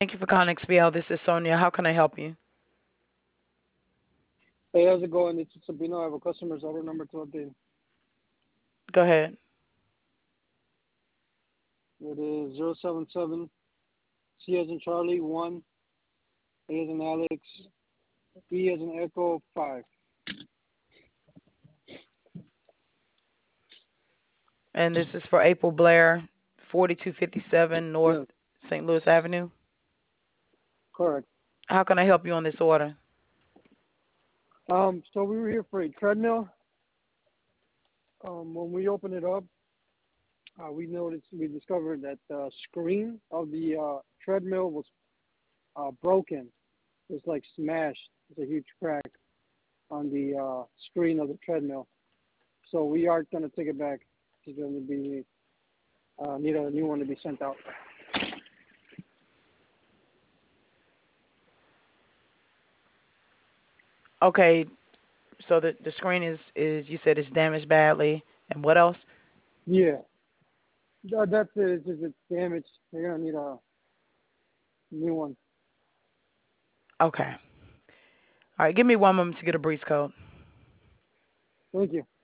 Thank you for calling XBL. This is Sonia. How can I help you? Hey, how's it going? It's Sabino. I have a customer's order number to update. Go ahead. It is 077 C as in Charlie 1, A as in Alex, E as in Echo 5. And this is for April Blair, 4257 North Yes, St. Louis Avenue. correct. How can I help you on this order? So we were here for a treadmill. When we opened it up, we discovered that the screen of the treadmill was broken. It was like smashed. It's a huge crack on the screen of the treadmill. So we are going to take it back. It's going to be need a new one to be sent out. Okay, so the screen is you said it's damaged badly, and what else? Yeah, that's it. It's just it's damaged. They're gonna need a new one. Okay. All right, give me one moment to get a breeze code. Thank you.